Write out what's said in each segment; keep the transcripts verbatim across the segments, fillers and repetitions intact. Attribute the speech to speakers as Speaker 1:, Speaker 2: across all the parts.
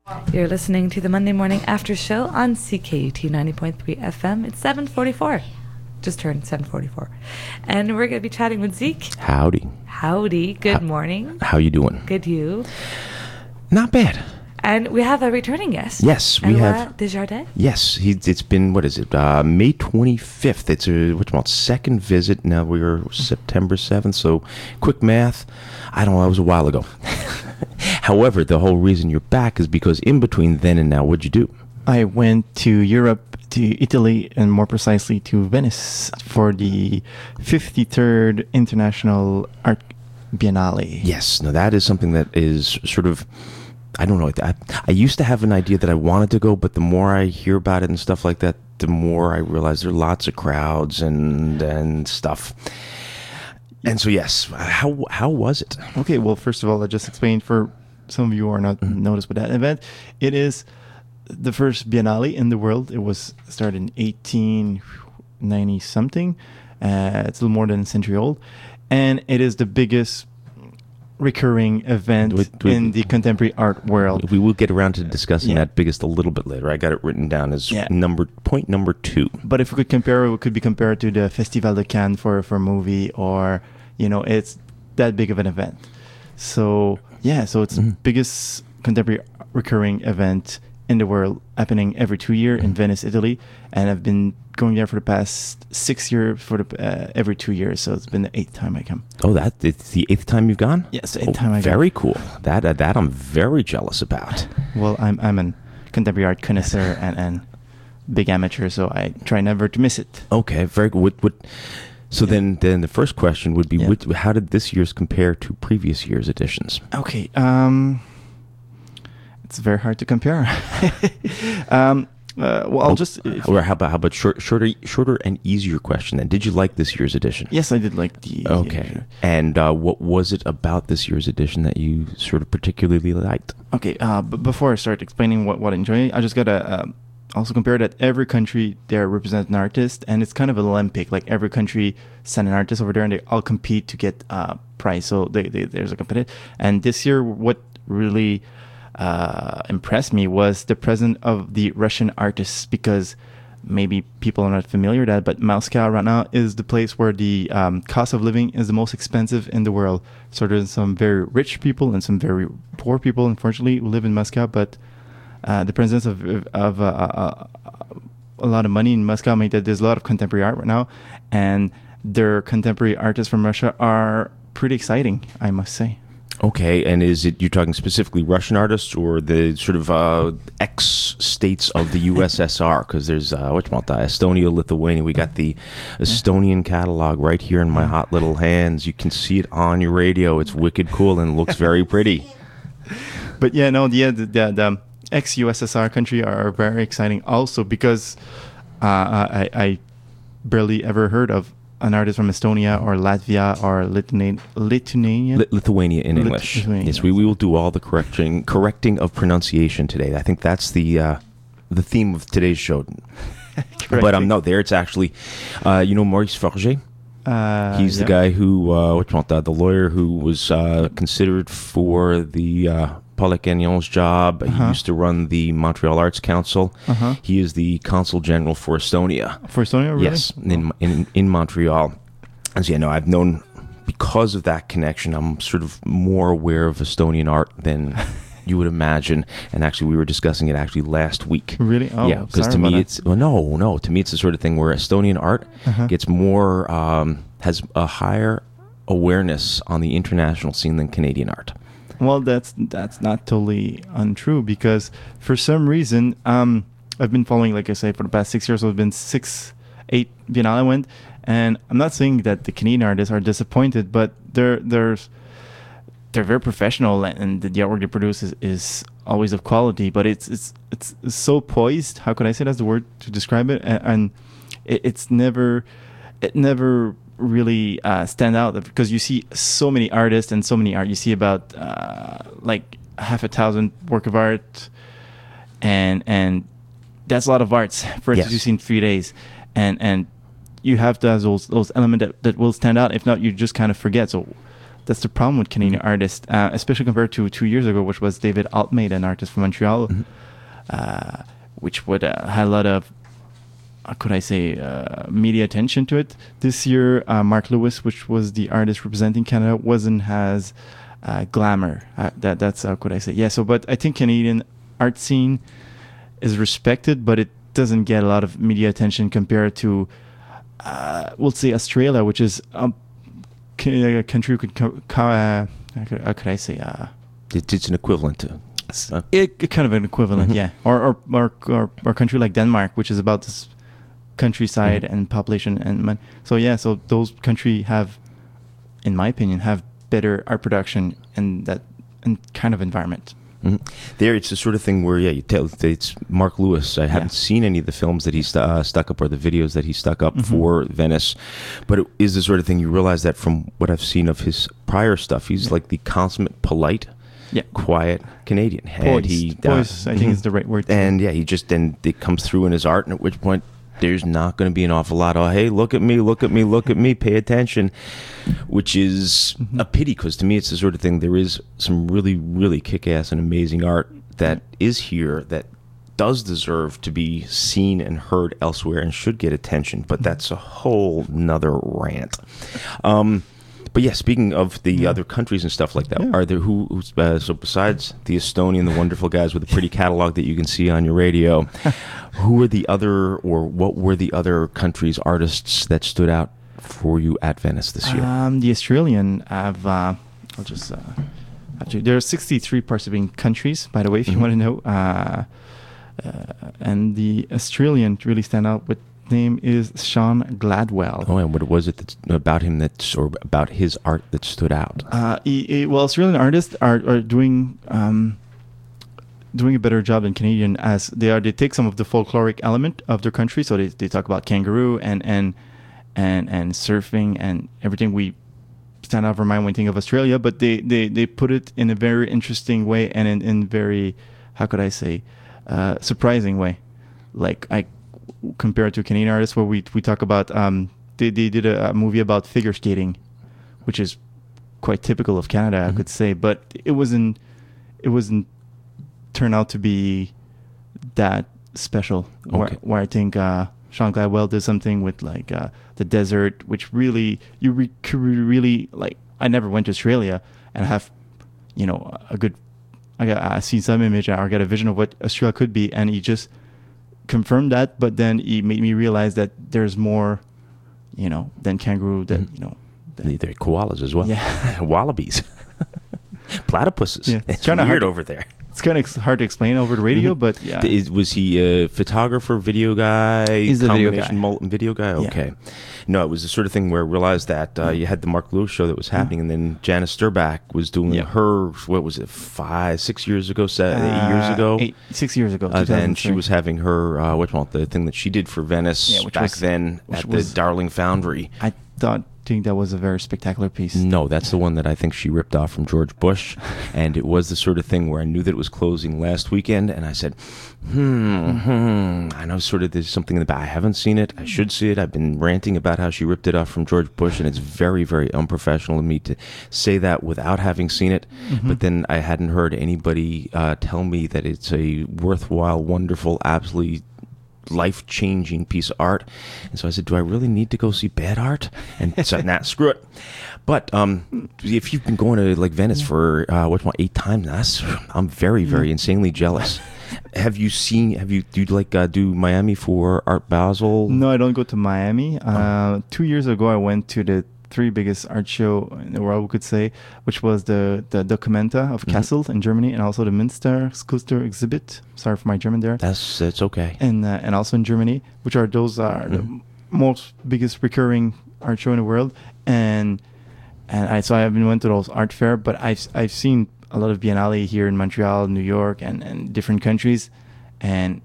Speaker 1: You're listening to the Monday Morning After Show on C K U T ninety point three F M. It's seven forty-four. Just turned seven forty-four. And we're going to be chatting with Zeke.
Speaker 2: Howdy.
Speaker 1: Howdy. Good
Speaker 2: how,
Speaker 1: morning.
Speaker 2: How you doing?
Speaker 1: Good, you?
Speaker 2: Not bad.
Speaker 1: And we have a returning guest.
Speaker 2: Yes, we
Speaker 1: Eloi
Speaker 2: have.
Speaker 1: Desjardins.
Speaker 2: Yes, he, it's been, what is it, uh, May twenty-fifth. It's a, what's it called, second visit. Now we're September seventh, so quick math. I don't know, it was a while ago. However, the whole reason you're back is because in between then and now, what'd you do?
Speaker 3: I went to Europe, to Italy, and more precisely to Venice for the fifty-third International Art Biennale.
Speaker 2: Yes, now that is something that is sort of, I don't know, I, I used to have an idea that I wanted to go, but the more I hear about it and stuff like that, the more I realize there are lots of crowds and and stuff. And so, yes, how how was it?
Speaker 3: Okay, well, first of all, I just explained for some of you who are not mm-hmm. noticed with that event. It is the first Biennale in the world. It was started in eighteen ninety something. Uh, it's a little more than a century old. And it is the biggest recurring event do it, do in it, the contemporary art world.
Speaker 2: We will get around to discussing
Speaker 3: yeah.
Speaker 2: that biggest a little bit later. I got it written down as
Speaker 3: yeah.
Speaker 2: number point number two.
Speaker 3: But if we could compare, it could be compared to the Festival de Cannes for, for a movie, or, you know, it's that big of an event. So, yeah, so it's mm-hmm. the biggest contemporary recurring event in the world, happening every two years mm-hmm. in Venice, Italy. And I've been going there for the past six years, for the uh, every two years. So it's been the eighth time I come.
Speaker 2: Oh, that it's the eighth time you've gone?
Speaker 3: Yes, the eighth
Speaker 2: oh,
Speaker 3: time I
Speaker 2: very
Speaker 3: go.
Speaker 2: Very cool. That uh, that I'm very jealous about.
Speaker 3: Well, I'm I'm a contemporary art connoisseur and, and big amateur, so I try never to miss it.
Speaker 2: Okay, very good. What, what, so yeah. then, then the first question would be,
Speaker 3: yeah.
Speaker 2: what, how did this year's compare to previous year's editions?
Speaker 3: Okay, um, it's very hard to compare. um, uh, well, I'll
Speaker 2: oh,
Speaker 3: just.
Speaker 2: Or how about how about short, shorter, shorter and easier question then? Did you like this year's edition?
Speaker 3: Yes, I did like the.
Speaker 2: Okay,
Speaker 3: uh,
Speaker 2: and uh, what was it about this year's edition that you sort of particularly liked?
Speaker 3: Okay, uh, but before I start explaining what what I enjoy, I just gotta. Uh, Also compare that every country there represents an artist, and it's kind of an Olympic. Like every country send an artist over there, and they all compete to get a uh, prize. So they, they, there's a competition. And this year, what really uh, impressed me was the presence of the Russian artists, because maybe people are not familiar with that, but Moscow right now is the place where the um, cost of living is the most expensive in the world. So there's some very rich people and some very poor people, unfortunately, who live in Moscow, but Uh, the presence of of uh, uh, a lot of money in Moscow means that there's a lot of contemporary art right now, and their contemporary artists from Russia are pretty exciting, I must say.
Speaker 2: Okay, and is it, you're talking specifically Russian artists or the sort of uh, ex-states of the U S S R? Because there's, uh, whatchamacallit, Estonia, Lithuania. We got the Estonian catalog right here in my hot little hands. You can see it on your radio. It's wicked cool and looks very pretty.
Speaker 3: But yeah, no, yeah, the, the, the ex-U S S R country are very exciting also, because uh, I, I barely ever heard of an artist from Estonia or Latvia or Lithuania. Lithuania,
Speaker 2: Li- Lithuania in
Speaker 3: Lit-
Speaker 2: English.
Speaker 3: Lithuania.
Speaker 2: Yes, we, we will do all the correcting correcting of pronunciation today. I think that's the uh, the theme of today's show. But um, no, there it's actually, uh, you know, Maurice Forget.
Speaker 3: Uh,
Speaker 2: He's
Speaker 3: yeah.
Speaker 2: the guy who, uh, what the, the lawyer who was uh, considered for the uh, Paul Gagnon's job.
Speaker 3: Uh-huh.
Speaker 2: He used to run the Montreal Arts Council.
Speaker 3: Uh-huh.
Speaker 2: He is the consul general for Estonia.
Speaker 3: For Estonia, really?
Speaker 2: Yes, in in in Montreal. And so, yeah, no, I've known, because of that connection, I'm sort of more aware of Estonian art than you would imagine. And actually, we were discussing it actually last week.
Speaker 3: Really? Oh,
Speaker 2: yeah, because to me,
Speaker 3: that.
Speaker 2: it's well, no, no. To me, it's the sort of thing where Estonian art
Speaker 3: uh-huh.
Speaker 2: gets more, um, has a higher awareness on the international scene than Canadian art.
Speaker 3: Well, that's that's not totally untrue, because for some reason, um, I've been following, like I say, for the past six years. So it's been six, eight Biennale I went, and I'm not saying that the Canadian artists are disappointed, but they're they're they're very professional, and the artwork they produce is, is always of quality. But it's it's it's so poised. How could I say that's the word to describe it? And, and it, it's never it never. really uh, stand out, because you see so many artists and so many art. You see about uh, like half a thousand work of art, and and that's a lot of arts for
Speaker 2: yes.
Speaker 3: it to see in three days, and and you have to have those those elements that, that will stand out. If not, you just kind of forget. So that's the problem with Canadian artists, uh, especially compared to two years ago, which was David Almeida, an artist from Montreal,
Speaker 2: Mm-hmm.
Speaker 3: uh, which would uh, had a lot of, how could I say, uh, media attention to it. This year, uh, Mark Lewis, which was the artist representing Canada, wasn't as uh, glamour. Uh, that that's how could I say? Yeah. So, but I think Canadian art scene is respected, but it doesn't get a lot of media attention compared to, uh, we'll say, Australia, which is um, a country who could, co- co- uh, how could, how could I say? Uh,
Speaker 2: It, it's an equivalent to. Uh,
Speaker 3: it, it kind of an equivalent,
Speaker 2: Mhm.
Speaker 3: yeah. Or or, or or or a country like Denmark, which is about this countryside
Speaker 2: Mhm.
Speaker 3: and population and man. So yeah, so those country have, in my opinion, have better art production in that and kind of environment.
Speaker 2: Mhm. There, it's the sort of thing where, yeah, you tell it's Mark Lewis. I haven't
Speaker 3: Yeah.
Speaker 2: seen any of the films that he stu- uh, stuck up or the videos that he stuck up
Speaker 3: Mhm.
Speaker 2: for Venice, but it is the sort of thing you realize that from what I've seen of his prior stuff, he's
Speaker 3: Yeah.
Speaker 2: like the consummate, polite,
Speaker 3: Yeah.
Speaker 2: quiet Canadian. And
Speaker 3: Poised.
Speaker 2: he, uh,
Speaker 3: Poised, I think
Speaker 2: mhm.
Speaker 3: is the right word.
Speaker 2: And yeah, he just then it comes through in his art, and at which point there's not going to be an awful lot of, hey, look at me, look at me, look at me, pay attention, which is
Speaker 3: Mhm.
Speaker 2: a pity, because to me it's the sort of thing, there is some really, really kick-ass and amazing art that is here that does deserve to be seen and heard elsewhere and should get attention, but that's a whole nother rant. Um, but yeah, speaking of the
Speaker 3: Yeah.
Speaker 2: other countries and stuff like that,
Speaker 3: Yeah.
Speaker 2: are there who, who's, uh, so besides the Estonian, the wonderful guys with the pretty catalog that you can see on your radio, who are the other, or what were the other countries' artists that stood out for you at Venice this year?
Speaker 3: Um, the Australian have, uh, I'll just, uh, actually, there are sixty-three participating countries, by the way, if you
Speaker 2: Mhm.
Speaker 3: want to know. Uh, uh, and the Australian to really stand out with name is Sean Gladwell.
Speaker 2: Oh, and what was it that's about him that's, or about his art that stood out?
Speaker 3: Uh, he, he- well, Australian artists are, are doing um, doing a better job than Canadian, as they are. They take some of the folkloric element of their country, so they, they talk about kangaroo and and and and surfing and everything we stand out for mind when we think of Australia. But they, they, they put it in a very interesting way and in, in very, how could I say, uh, surprising way. Like I compare it to Canadian artists, where we we talk about um, they they did a, a movie about figure skating, which is quite typical of Canada,
Speaker 2: Mhm.
Speaker 3: I could say, but it wasn't it wasn't turn out to be that special. Where,
Speaker 2: Okay.
Speaker 3: where I think uh, Sean Gladwell did something with like uh, the desert, which really you re- could really like. I never went to Australia and have, you know, a good. I got I see some image or got a vision of what Australia could be, and he just confirmed that. But then he made me realize that there's more, you know, than kangaroo. That
Speaker 2: Mhm.
Speaker 3: you know. That,
Speaker 2: They're koalas as well.
Speaker 3: Yeah.
Speaker 2: Wallabies. Platypuses.
Speaker 3: Yeah.
Speaker 2: It's
Speaker 3: It's kinda
Speaker 2: weird
Speaker 3: hard-
Speaker 2: over there.
Speaker 3: It's kind of hard to explain over the radio,
Speaker 2: Mhm.
Speaker 3: but yeah.
Speaker 2: Is, was he a photographer, video guy?
Speaker 3: He's a video
Speaker 2: combination
Speaker 3: guy.
Speaker 2: mul- video guy?
Speaker 3: Yeah.
Speaker 2: Okay. No, it was the sort of thing where I realized that uh, you had the Mark Lewis show that was happening, and then Janice Sturback was doing
Speaker 3: Yeah.
Speaker 2: her, what was it, five, six years ago, seven, eight years
Speaker 3: Uh,
Speaker 2: ago?
Speaker 3: eight, six years ago.
Speaker 2: Uh, then she
Speaker 3: two thousand three.
Speaker 2: was having her, uh, what the thing that she did for Venice
Speaker 3: Yeah, which
Speaker 2: back
Speaker 3: was-
Speaker 2: then
Speaker 3: which
Speaker 2: at
Speaker 3: was-
Speaker 2: the Darling Foundry.
Speaker 3: I thought think that was a very spectacular piece.
Speaker 2: No, that's the one that I think she ripped off from George Bush, and it was the sort of thing where I knew that it was closing last weekend, and I said, hmm, hmm. I know sort of there's something in the back. I haven't seen it. I should see it. I've been ranting about how she ripped it off from George Bush, and it's very, very unprofessional of me to say that without having seen it.
Speaker 3: Mhm.
Speaker 2: But then I hadn't heard anybody uh, tell me that it's a worthwhile, wonderful, absolutely life-changing piece of art. And so I said, do I really need to go see bad art? And so, nah, screw it. But um, if you've been going to like Venice for uh, what, eight times, that's, I'm very, very insanely jealous. Have you seen? Have you? Do you like uh, do Miami for Art Basel?
Speaker 3: No, I don't go to Miami. Uh, two years ago, I went to the three biggest art show in the world, we could say, which was the the Documenta of
Speaker 2: Mhm.
Speaker 3: Kassel in Germany, and also the Münster Sculpture Exhibit. Sorry for my German there.
Speaker 2: That's that's okay.
Speaker 3: and uh, and also in Germany, which are those are
Speaker 2: Mhm.
Speaker 3: the most biggest recurring art show in the world. And and I so I haven't went to those art fair, but I've I've seen a lot of Biennale here in Montreal, New York, and and different countries, and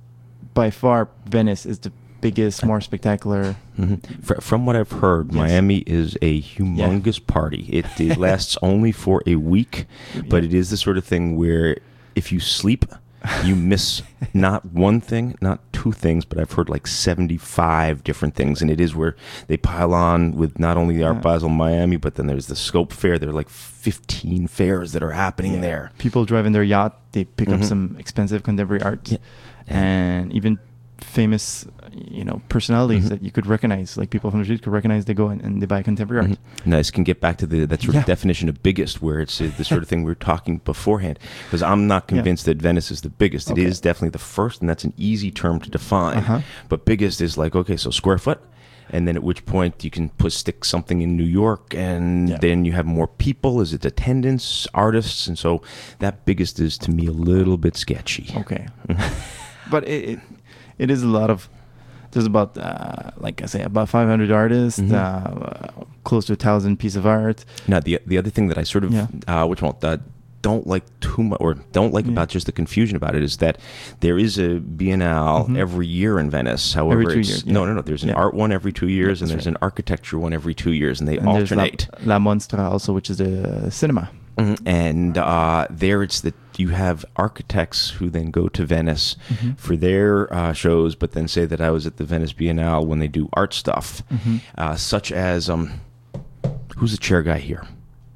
Speaker 3: by far Venice is the biggest, more spectacular.
Speaker 2: Mhm. Fr- From what I've heard,
Speaker 3: Yes.
Speaker 2: Miami is a humongous party. It, it lasts only for a week, but
Speaker 3: Yeah.
Speaker 2: it is the sort of thing where if you sleep, you miss not one thing, not two two things, but I've heard like seventy-five different things, and it is where they pile on with not only the Art
Speaker 3: Yeah.
Speaker 2: Basel Miami, but then there's the Scope Fair. There are like fifteen fairs that are happening
Speaker 3: Yeah.
Speaker 2: there.
Speaker 3: People driving their yacht, they pick up
Speaker 2: Mhm.
Speaker 3: some expensive contemporary art,
Speaker 2: Yeah.
Speaker 3: and even famous, you know, personalities
Speaker 2: Mhm.
Speaker 3: that you could recognize, like people from the street could recognize. They go and, and they buy contemporary art.
Speaker 2: Mhm. Nice. Can get back to the that sort
Speaker 3: Yeah.
Speaker 2: of definition of biggest, where it's uh, the sort of thing we were talking beforehand. Because I'm not
Speaker 3: Yeah.
Speaker 2: convinced that Venice is the biggest. It
Speaker 3: Okay.
Speaker 2: is definitely the first, and that's an easy term to define.
Speaker 3: Uh-huh.
Speaker 2: But biggest is like, okay, so square foot, and then at which point you can put stick something in New York, and
Speaker 3: Yeah.
Speaker 2: then you have more people. Is it attendance, artists, and so that biggest is to me a little bit sketchy.
Speaker 3: Okay, but it, it it is a lot of. There's about, uh, like I say, about five hundred artists,
Speaker 2: Mhm.
Speaker 3: uh, close to a thousand pieces of art.
Speaker 2: Now, the the other thing that I sort of,
Speaker 3: Yeah.
Speaker 2: uh, which one, uh, don't like too much, or don't like
Speaker 3: Yeah.
Speaker 2: about just the confusion about it, is that there is a Biennale
Speaker 3: Mhm.
Speaker 2: every year in Venice. However,
Speaker 3: Every two
Speaker 2: it's,
Speaker 3: years,
Speaker 2: no,
Speaker 3: yeah.
Speaker 2: no, no. There's an
Speaker 3: Yeah.
Speaker 2: art one every two years,
Speaker 3: Yeah,
Speaker 2: and
Speaker 3: that's
Speaker 2: there's
Speaker 3: right.
Speaker 2: an architecture one every two years, and they
Speaker 3: And there's La,
Speaker 2: alternate.
Speaker 3: La Monstra also, which is the cinema.
Speaker 2: Mhm. And uh, there, it's that you have architects who then go to Venice
Speaker 3: Mhm.
Speaker 2: for their uh, shows, but then say that I was at the Venice Biennale when they do art stuff,
Speaker 3: Mhm.
Speaker 2: uh, such as um, who's the chair guy here?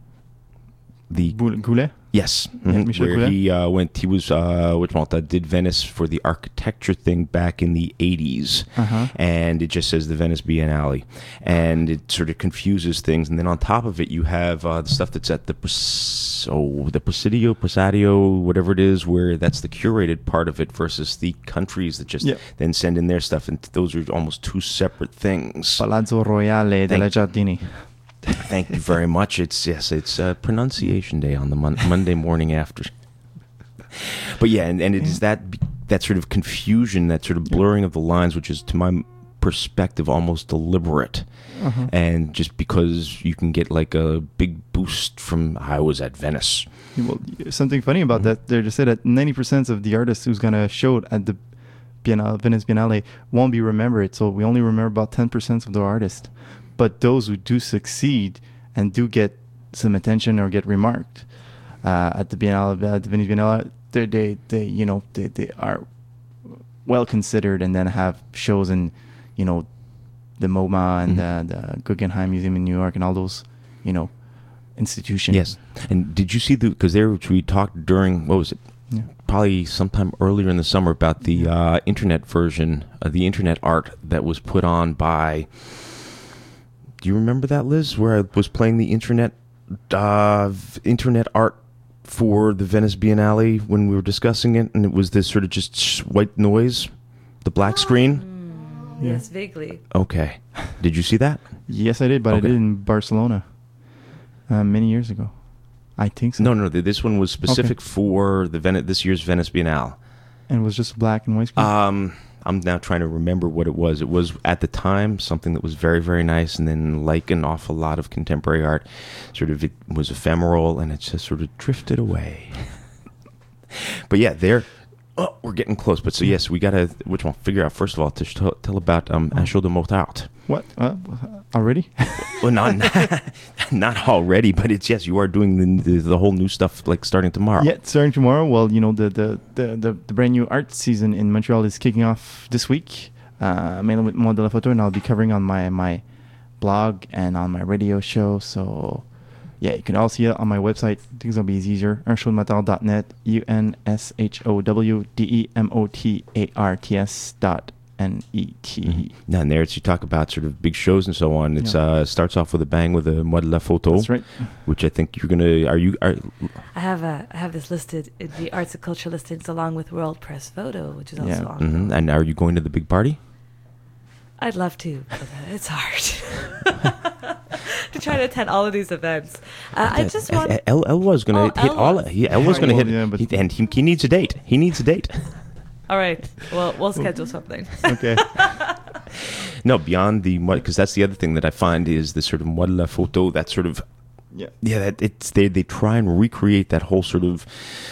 Speaker 2: The
Speaker 3: Boul- Goulet?
Speaker 2: Yes,
Speaker 3: Yeah,
Speaker 2: mhm,
Speaker 3: Michel
Speaker 2: where
Speaker 3: Goulet.
Speaker 2: he uh, went. He was uh, which one? uh, Did Venice for the architecture thing back in the eighties,
Speaker 3: Uh-huh.
Speaker 2: and it just says the Venice Biennale, and it sort of confuses things. And then on top of it, you have uh, the stuff that's at the Pres- oh, the Presidio, Presidio, whatever it is, where that's the curated part of it versus the countries that just
Speaker 3: Yeah.
Speaker 2: then send in their stuff, and those are almost two separate things.
Speaker 3: Palazzo Royale della
Speaker 2: Thank-
Speaker 3: Giardini.
Speaker 2: Thank you very much. It's yes, it's uh, pronunciation day on the mon- Monday morning after. But yeah, and, and it is that that sort of confusion, that sort of blurring of the lines, which is, to my perspective, almost deliberate.
Speaker 3: Uh-huh.
Speaker 2: And just because you can get like a big boost from I was at Venice.
Speaker 3: Well, something funny about
Speaker 2: Mhm.
Speaker 3: that, they just said that ninety percent of the artists who's going to show it at the Biennale, Venice Biennale won't be remembered. So we only remember about ten percent of the artists. But those who do succeed and do get some attention or get remarked uh, at the Biennale, at the Venice Biennale, they, they, they, you know, they, they are well considered, and then have shows in, you know, the MoMA and
Speaker 2: Mhm.
Speaker 3: the, the Guggenheim Museum in New York and all those, you know, institutions.
Speaker 2: Yes. And did you see the, because there we talked during, what was it?
Speaker 3: Yeah.
Speaker 2: Probably sometime earlier in the summer about the uh, internet version, uh, the internet art that was put on by, do you remember that, Liz, where I was playing the internet uh, v- internet art for the Venice Biennale when we were discussing it, and it was this sort of just sh- white noise, the black screen?
Speaker 1: Mm,
Speaker 3: Yeah.
Speaker 1: Yes, vaguely.
Speaker 2: Okay. Did you see that?
Speaker 3: Yes, I did, but I
Speaker 2: Okay.
Speaker 3: did in Barcelona uh, many years ago. I think so.
Speaker 2: No, no, th- this one was specific for the Venice, this year's Venice Biennale.
Speaker 3: And it was just black and white screen.
Speaker 2: Um, I'm now trying to remember what it was. It was at the time something that was very, very nice, and then, like an awful lot of contemporary art, sort of it was ephemeral, and it just sort of drifted away. But yeah, there. Oh, we're getting close. But so yes, we gotta which one figure out first of all to sh- tell, tell about um Un Show de Motard.
Speaker 3: what? Uh, already?
Speaker 2: Well, not not already, but it's yes, you are doing the, the the whole new stuff like starting tomorrow.
Speaker 3: Yeah, starting tomorrow. Well, you know, the, the, the, the, the brand new art season in Montreal is kicking off this week, uh, mainly with Monde de la Photo, and I'll be covering on my, my blog and on my radio show. So, yeah, you can all see it on my website. I think it's going to be easier. un show de motard dot net, U N S H O W D E M O T A R T S dot N E T.
Speaker 2: Mhm. Now, and there it's, you talk about sort of big shows and so on. It's
Speaker 3: Yeah.
Speaker 2: uh starts off with a bang with a Mode de la Photo,
Speaker 3: That's right.
Speaker 2: which I think you're gonna. Are you? Are,
Speaker 1: I have a, I have this listed in the arts and culture listings along with World Press Photo, which is also
Speaker 3: Yeah.
Speaker 1: on.
Speaker 2: mhm. And are you going to the big party?
Speaker 1: I'd love to, but uh, it's hard to try to attend all of these events. Uh, I just want.
Speaker 2: L L was gonna
Speaker 1: Oh,
Speaker 2: hit
Speaker 1: El
Speaker 2: all.
Speaker 1: was.
Speaker 2: He, L was gonna
Speaker 3: Well,
Speaker 2: hit,
Speaker 3: yeah, but-
Speaker 2: he, and he, he needs a date. He needs a date.
Speaker 1: All right, well, we'll schedule something.
Speaker 3: Okay.
Speaker 2: No, beyond the because that's the other thing that I find is the sort of Mode de la Photo. That sort of
Speaker 3: Yeah.
Speaker 2: yeah, that it's they they try and recreate that whole sort of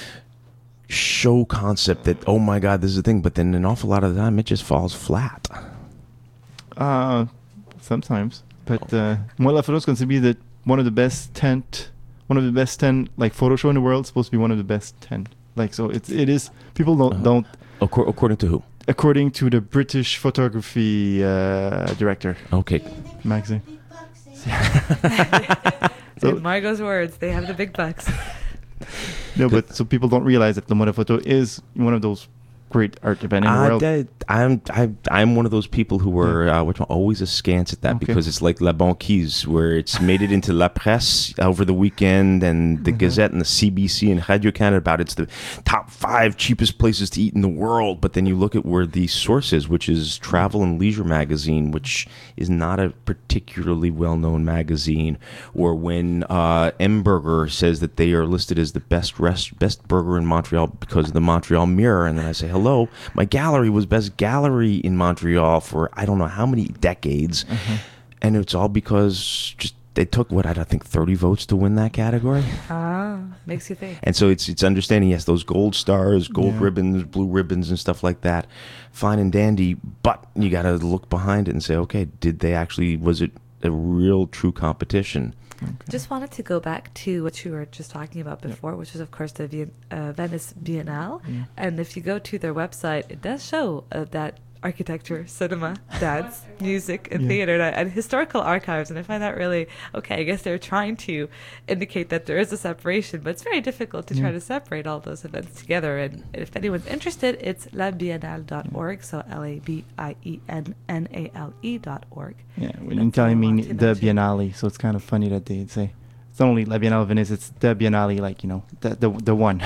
Speaker 2: show concept that, oh my god, this is a thing, but then an awful lot of the time it just falls flat.
Speaker 3: Uh, sometimes, but uh, Moi La Photo is going to be the one of the best ten, one of the best ten like photo show in the world. It's supposed to be one of the best ten. Like so, it's it is. People don't
Speaker 2: Uh-huh.
Speaker 3: don't.
Speaker 2: Accor- according to who?
Speaker 3: according to the British photography uh, director
Speaker 2: Okay.
Speaker 3: magazine.
Speaker 1: So, Margot's words, they have the big bucks.
Speaker 3: No, but so people don't realize that Le Monde Photo is one of those great art events in the
Speaker 2: Uh,
Speaker 3: world.
Speaker 2: that- I'm I, I'm one of those people who were uh, which one, always askance at that
Speaker 3: Okay.
Speaker 2: because it's like La Banquise, where it's made it into La Presse over the weekend, and the
Speaker 3: Mhm.
Speaker 2: Gazette and the C B C and Radio Canada about it's the top five cheapest places to eat in the world. But then you look at where the source is, which is Travel and Leisure magazine, which is not a particularly well-known magazine, or when uh, M Burger says that they are listed as the best rest, best burger in Montreal because of the Montreal Mirror, and then I say, hello, my gallery was best gallery in Montreal for I don't know how many decades,
Speaker 3: Uh-huh.
Speaker 2: and it's all because just they took what I think thirty votes to win that category.
Speaker 1: Ah, makes you think.
Speaker 2: And so it's it's understanding, yes, those gold stars, gold
Speaker 3: Yeah.
Speaker 2: ribbons, blue ribbons, and stuff like that, fine and dandy. But you got to look behind it and say, okay, did they actually? Was it a real, true competition?
Speaker 1: Just wanted to go back to what you were just talking about before, which is, of course, the Vien- uh, Venice Biennale.
Speaker 3: Yeah.
Speaker 1: And if you go to their website, it does show uh, that architecture, cinema, dance, music, and
Speaker 3: Yeah.
Speaker 1: theater, and, and historical archives. And I find that really, okay, I guess they're trying to indicate that there is a separation, but it's very difficult to try
Speaker 3: Yeah.
Speaker 1: to separate all those events together. And if anyone's interested, it's la biennale dot org, so L A B I E N N A L E dot org.
Speaker 3: Yeah, when
Speaker 1: That's
Speaker 3: in Italian
Speaker 1: all I
Speaker 3: mean
Speaker 1: want to
Speaker 3: the
Speaker 1: mention.
Speaker 3: Biennale, so it's kind of funny that they say it's not only La Biennale of Venice, it's the Biennale, like, you know, the the, the one.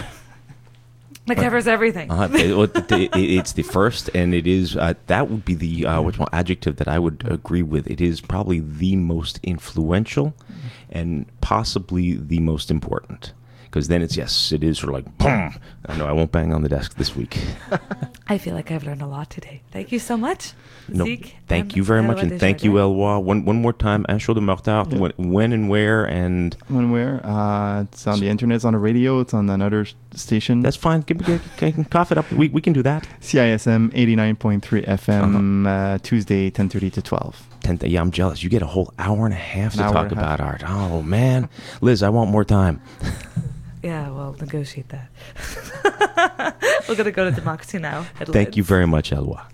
Speaker 1: That covers everything.
Speaker 2: Uh, it, it, it, it's the first, and it is uh, that would be the uh, which one adjective that I would agree with. It is probably the most influential, and possibly the most important. Because then it's yes, it is sort of like boom. I know I won't bang on the desk this week.
Speaker 1: I feel like I've learned a lot today. Thank you so much,
Speaker 2: No,
Speaker 1: Zeke.
Speaker 2: thank
Speaker 1: and
Speaker 2: you very much,
Speaker 1: Eloi
Speaker 2: and thank you,
Speaker 1: Desjardins.
Speaker 2: Eloi. One one more time, Un Show de Mortard.
Speaker 3: Yeah.
Speaker 2: When, when and where, and
Speaker 3: When where? Uh, it's on the internet, it's on the radio, it's on another s- station.
Speaker 2: that's fine. Give me, give, give, cough it up. We we can do that.
Speaker 3: C I S M eighty-nine point three F M,
Speaker 2: Uh-huh.
Speaker 3: uh, Tuesday, ten thirty to twelve.
Speaker 2: Ten, yeah, I'm jealous. You get a whole hour and a half
Speaker 3: An
Speaker 2: to
Speaker 3: hour
Speaker 2: talk
Speaker 3: and a half.
Speaker 2: about art. Oh man, Liz, I want more time.
Speaker 1: Yeah, well, negotiate that. We're going to go to democracy now.
Speaker 2: Thank you very much, Eloi.